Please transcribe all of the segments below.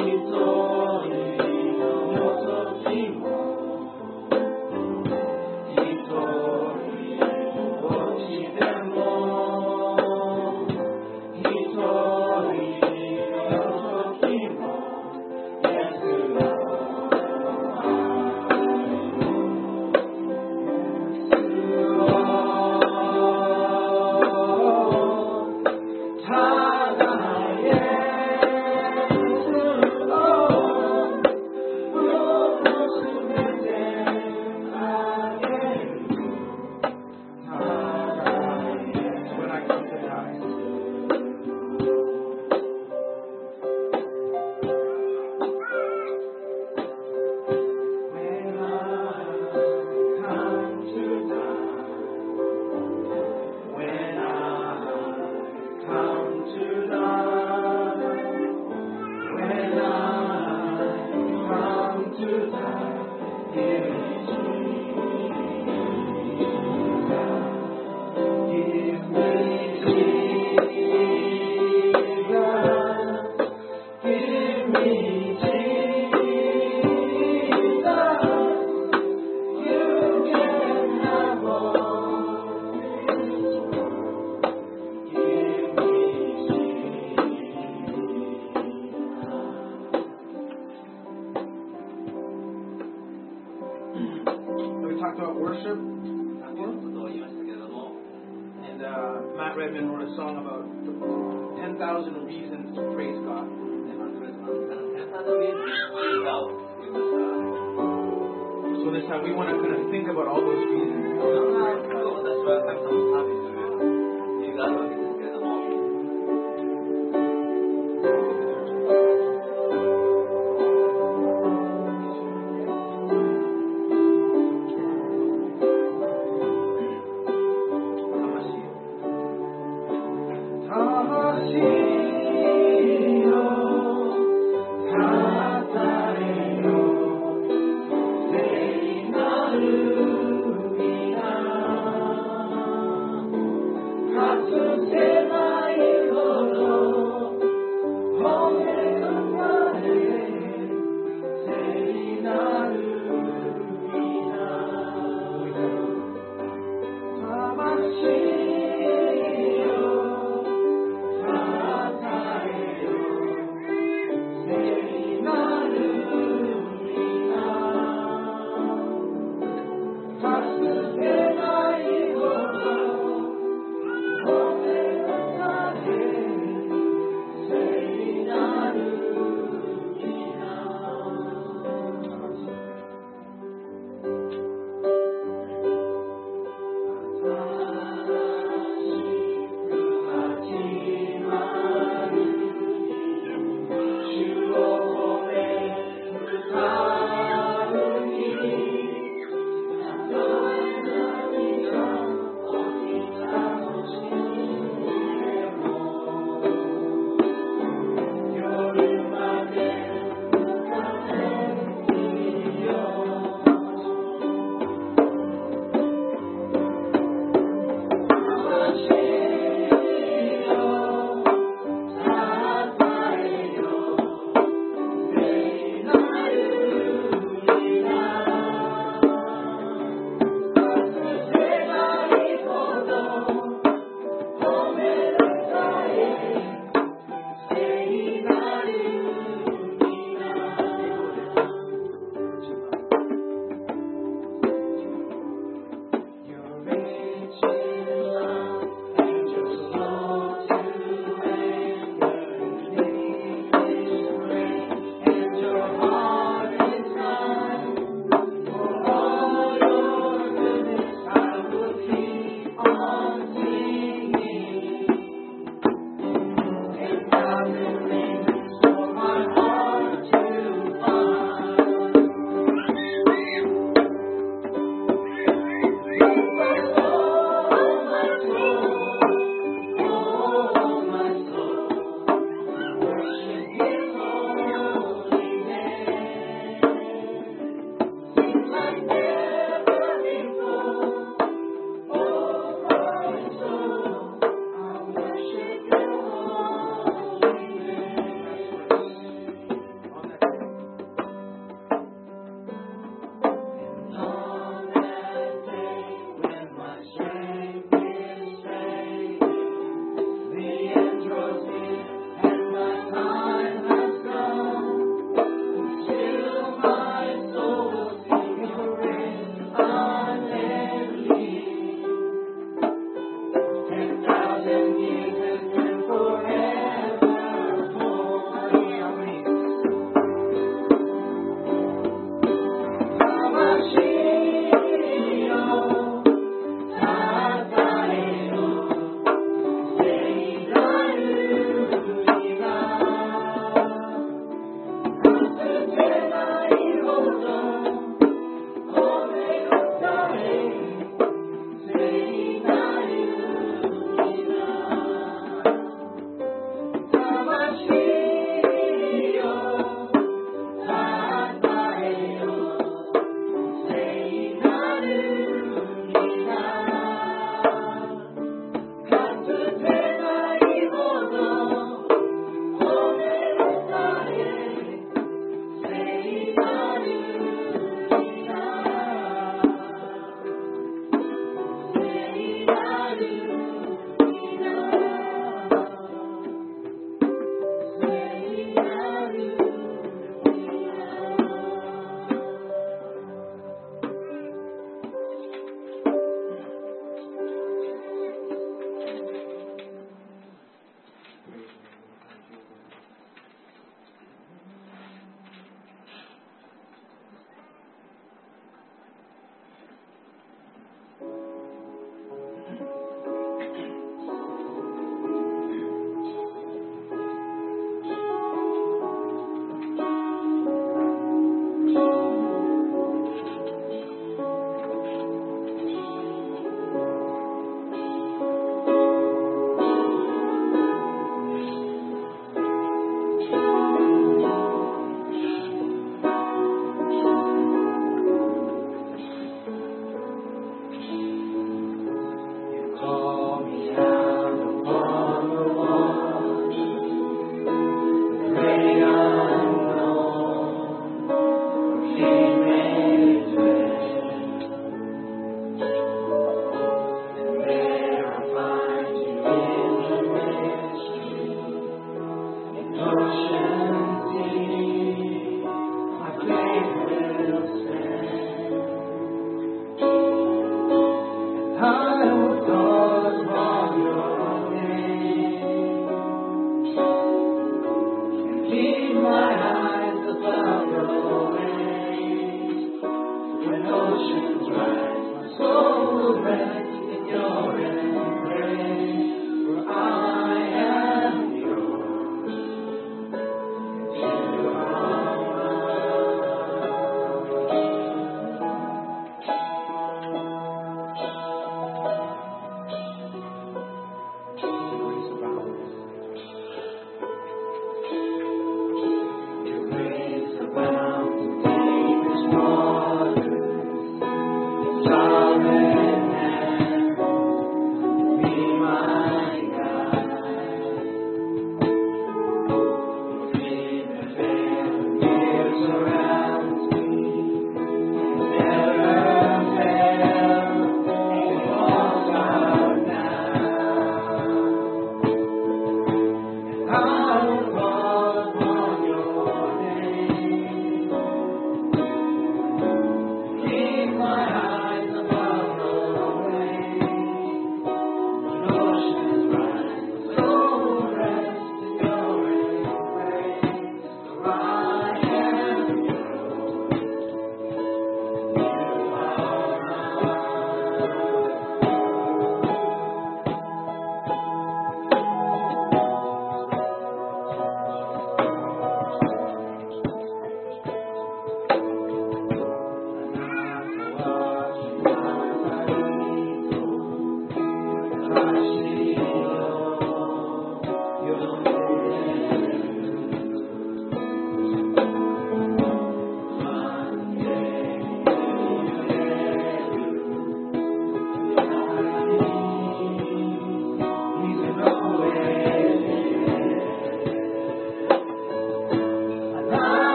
To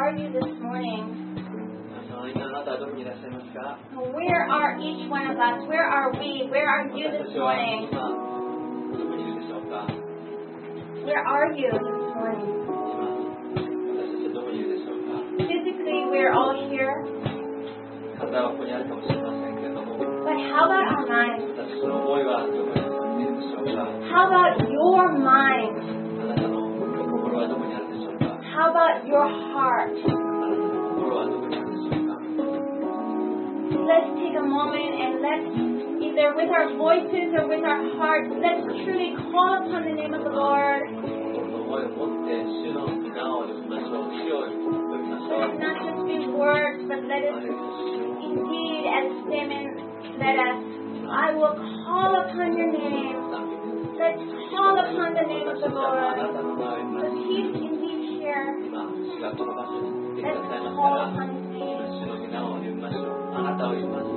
are you this morning? 今あなたはどこにいらっしゃいますか？ Where are each one of us? Where are we? Where are you 私 this たちは morning? 今どこにいるでしょうか？ Where are you this morning? 今私たちはどこにいるでしょうか？ Physically, we're all here. 体はここにあるかもしれませんけれども、 But how about our minds? 私の思いはどこにあるでしょうか？ How about your mind? あなたの心はどこにあるでしょうか？ How about your heart? あなたの心はどこにあるでしょうか？ Let's take a moment and let's, either with our voices or with our hearts, let's truly call upon the name of the Lord. 心の思いを持って主の皆を呼びましょう。主を呼びましょ Let う。 it not just be words, but let it indeed, as Simon led us, I will call upon your name. Let's call upon the name of the あ Lord. なたの名を呼びま So す。 He's indeed here. 今、主がこの場所に来てく Let's ださいますか call ら、 upon His name. 主の皆を呼びましょう。あなたを呼びます。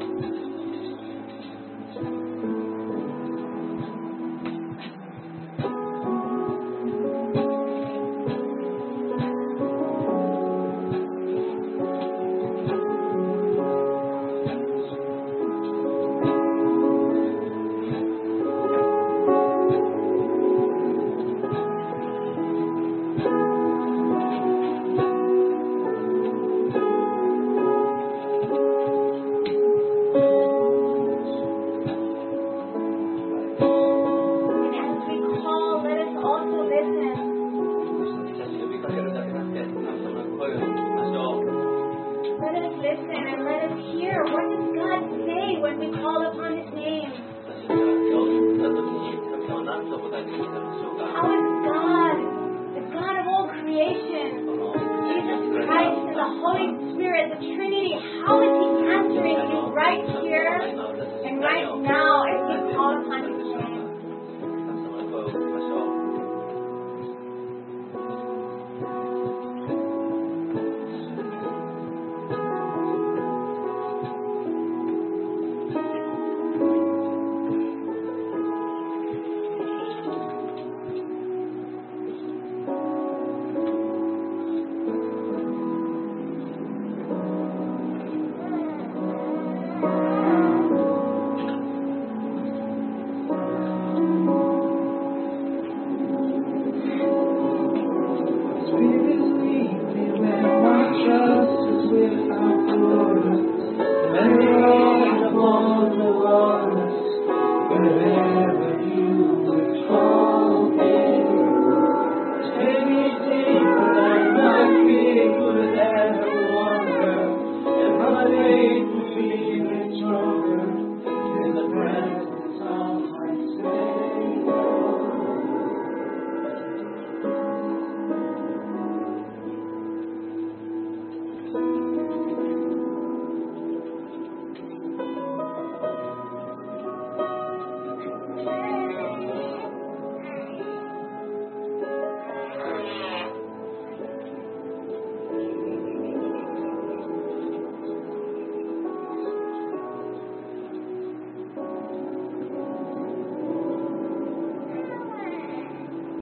And as we call, let us also listen. 私たち呼びかけるだけなくて、神様の声を聞きましょう。 Let us listen and let us hear. What does God say when we call upon His name? 私たちが呼んだ時に、神様は何と答えてくださるでしょうか？ How is God, the God of all creation, この Jesus Christ and the Holy Spirit, the Trinity, how is He answering you right here and right now as we call upon His name? 神様の声を聞きましょう。